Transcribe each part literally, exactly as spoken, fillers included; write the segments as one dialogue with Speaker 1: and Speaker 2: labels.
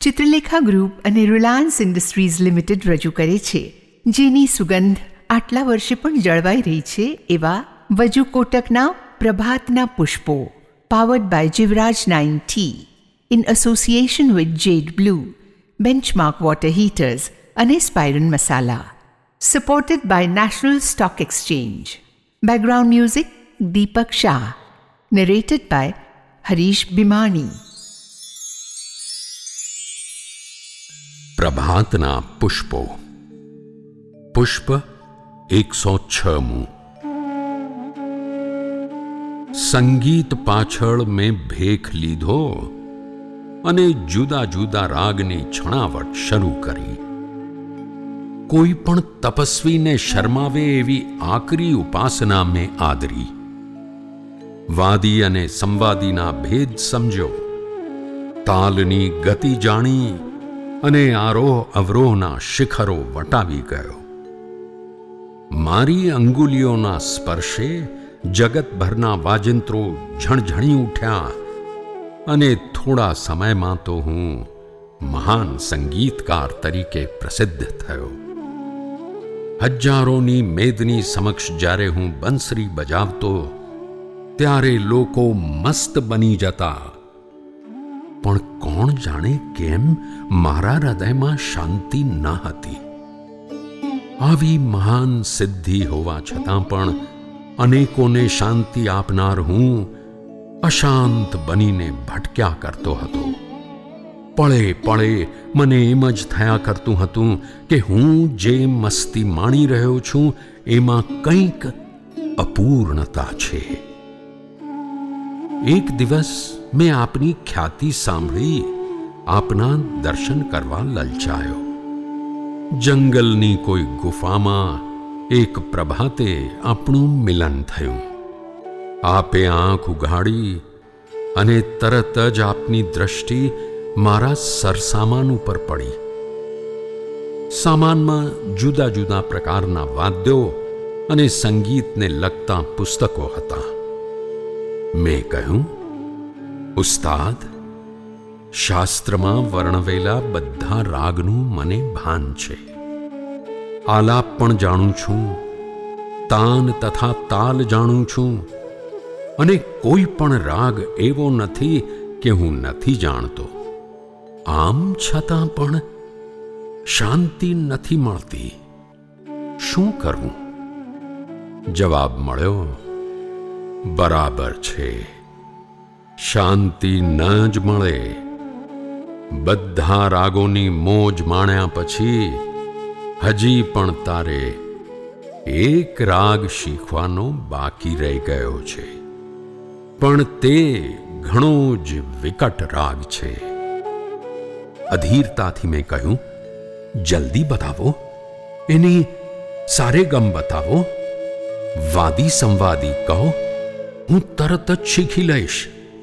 Speaker 1: Chitralekha group અને Reliance industries limited રજૂ કરે છે, જેની સુગંધ આટલા વર્ષે પણ જળવાઈ રહી છે એવા વજુ કોટકના પ્રભાતના પુષ્પો, powered by Jivraj nine tea, in association with Jade Blue, benchmark water heaters અને સ્પાઇરન મસાલા. Supported by national stock exchange. Background music Deepak Shah. Narrated by Harish Bimani.
Speaker 2: પ્રભાતના પુષ્પો. પુષ્પ એકસો છમું. સંગીત પાછળ મેં ભેખ લીધો અને જુદા જુદા રાગની છણાવટ શરૂ કરી. કોઈ પણ તપસ્વીને શરમાવે એવી આકરી ઉપાસના મેં આદરી. વાદી અને સંવાદીના ભેદ સમજ્યો, તાલની ગતિ જાણી અને આરોહ અવરોહના શિખરો વટાવી ગયો. મારી અંગુલીઓના સ્પર્શે જગતભરના વાજિંત્રો ઝણઝણી ઉઠ્યા અને થોડા સમયમાં તો હું મહાન સંગીતકાર તરીકે પ્રસિદ્ધ થયો. હજારોની મેદની સમક્ષ જ્યારે હું બંસરી બજાવતો ત્યારે લોકો મસ્ત બની જતા, પણ કોણ જાણે કેમ મારા હૃદયમાં શાંતિ ન હતી. આવી મહાન સિદ્ધિ હોવા છતાં પણ અનેકોને શાંતિ આપનાર હું અશાંત બનીને ભટક્યા કરતો હતો. પળે પળે મને એમ જ થયા કરતું હતું કે હું જે મસ્તી માણી રહ્યો છું એમાં કંઈક અપૂર્ણતા છે. એક દિવસ મેં આપની ખ્યાતિ સાંભળી આપના દર્શન કરવા લલચાયો. જંગલની કોઈ ગુફામાં એક પ્રભાતે આપણું મિલન થયું. આપે આંખ ઉઘાડી અને તરત જ આપની દ્રષ્ટિ મારા સરસામાન ઉપર પડી. સામાનમાં જુદા જુદા પ્રકારના વાદ્યો અને સંગીતને લગતા પુસ્તકો હતા. મેં કહ્યું, ઉસ્તાદ, શાસ્ત્રમાં વર્ણવેલા બધા રાગનું મને ભાન છે. આલાપ પણ જાણું છું, તાન તથા તાલ જાણું છું, અને કોઈ પણ રાગ એવો નથી કે હું નથી જાણતો. આમ છતાં પણ શાંતિ નથી મળતી. શું કરવું? જવાબ મળ્યો, બરાબર છે, શાંતિ ન જ મળે. બધા રાગોની મોજ માણ્યા પછી હજી પણ તારે એક રાગ શીખવાનો બાકી રહી ગયો છે, પણ તે ઘણો જ વિકટ રાગ છે. અધીરતાથી મેં કહ્યું, જલ્દી બતાવો, એની સારેગમ બતાવો. વાદી સંવાદી કહો, હું તરત જ શીખી લઈશ.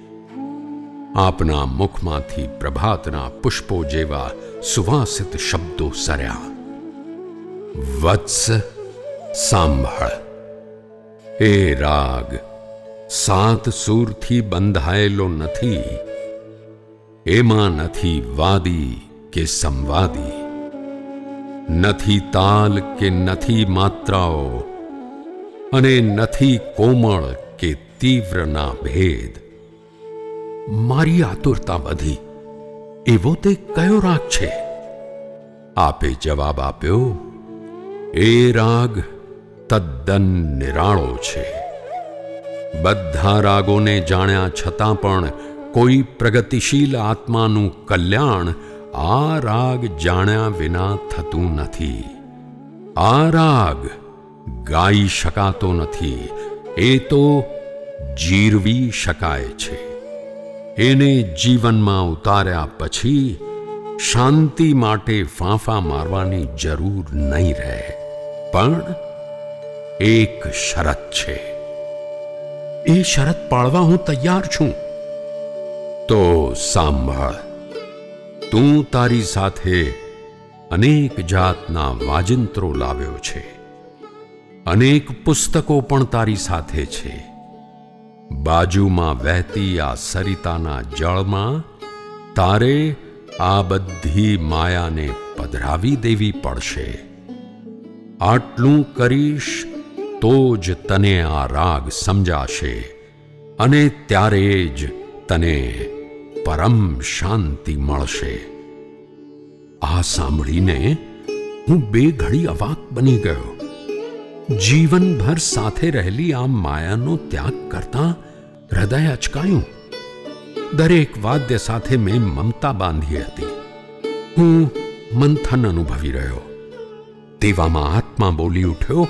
Speaker 2: આપના મુખમાંથી પ્રભાતના પુષ્પો જેવા સુવાસિત શબ્દો સર્યા. વત્સ, સાંભળ, એ રાગ સાત સૂરથી બંધાયેલો નથી. એમાં નથી વાદી કે સંવાદી, નથી તાલ કે નથી માત્રાઓ, અને નથી કોમળ કે તીવ્રના ભેદ. મારી આતુરતા વધી. એવો તે કયો રાગ છે? આપે જવાબ આપ્યો, એ રાગ તદ્દન નિરાળો છે. બધા રાગોને જાણ્યા છતાં પણ કોઈ પ્રગતિશીલ આત્માનું કલ્યાણ આ રાગ જાણ્યા વિના થતું નથી. આ રાગ ગાઈ શકાતો નથી, એ તો જીરવી શકાય છે. એને જીવનમાં ઉતાર્યા પછી શાંતિ માટે ફાંફા મારવાની જરૂર નહીં રહે. પણ એક શરત છે. એ શરત પાળવા હું તૈયાર છું. તો સાંભળ, તું તારી સાથે અનેક જાતના વાજિંત્રો લાવ્યો છે, અનેક પુસ્તકો પણ તારી સાથે છે. બાજુમાં વહેતી આ સરિતાના જળમાં તારે આ બધી માયાને પધરાવી દેવી પડશે. આટલું કરીશ તો જ તને આ રાગ સમજાશે અને ત્યારે જ તને પરમ શાંતિ મળશે. આ સાંભળીને હું બે ઘડી અવાક બની ગયો. જીવનભર સાથે રહેલી આ માયાનો ત્યાગ કરતા હૃદય અચકાયું. દરેક વાદ્ય સાથે મેં મમતા બાંધી હતી. હું મંથન અનુભવી રહ્યો. તેવામાં આત્મા બોલી ઉઠ્યો,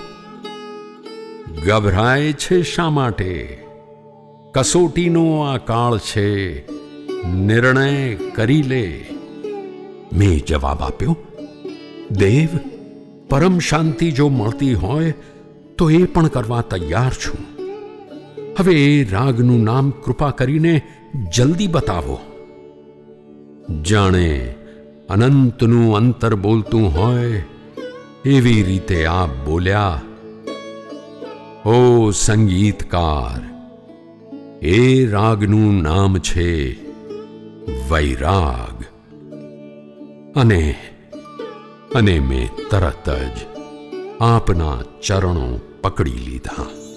Speaker 2: ગભરાય છે શા માટે? કસોટીનો આ કાળ છે, નિર્ણય કરી લે. મેં જવાબ આપ્યો, દેવ, પરમ શાંતિ જો મળતી હોય તો એ પણ કરવા તૈયાર છું. હવે એ રાગનું નામ કૃપા કરીને જલ્દી બતાવો. જાણે અનંતનું અંતર બોલતું હોય એવી રીતે આપ બોલ્યા, ઓ સંગીતકાર, એ રાગનું નામ છે વૈરાગ. અને અને મેં તરત જ આપના ચરણો પકડી લીધા.